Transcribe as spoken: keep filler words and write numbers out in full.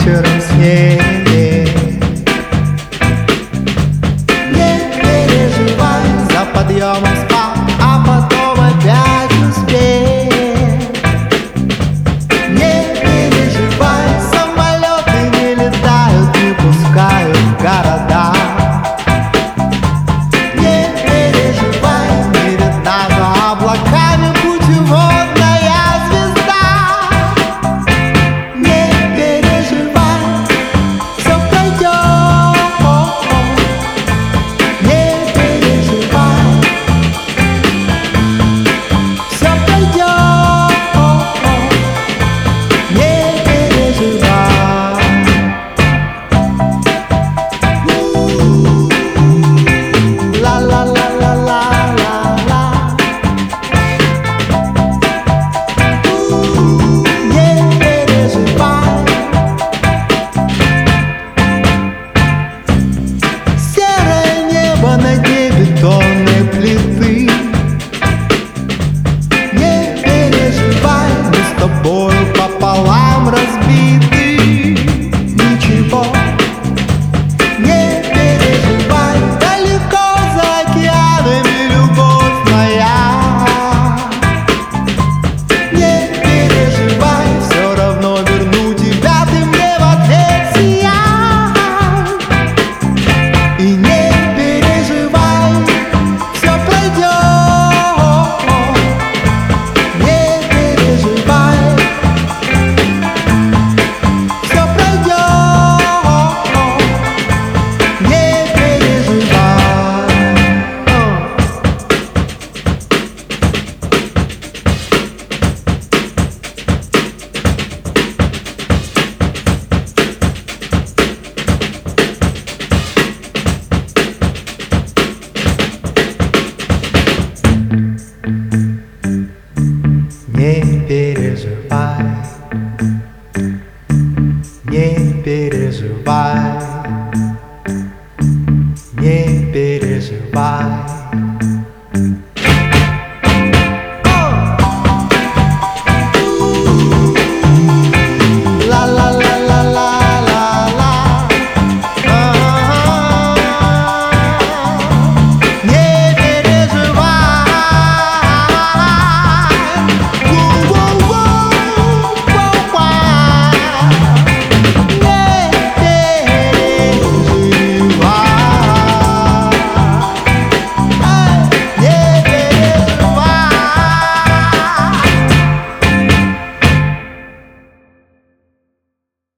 вечером с ней. Не переживай, за подъемом спал, а потом опять успеет. Не переживай, самолеты не летают, не пускают в города. Не переживай, не видна за облаками путеводная звезда. Не переживай, все пройдет. Не переживай, все пройдет. Не переживай. La la la la la la la. Не переживай. Серое небо на дне бетонной плиты. Не переживай, мы с тобою пополам разбиты. Ничего. Не переживай, далеко за океанами, любовь моя. Не переживай, все равно верну тебя, ты мне в ответ сияй. И не переживай, все пройдет. Не переживай, все пройдет. Не переживай. Не переживай, не переживай.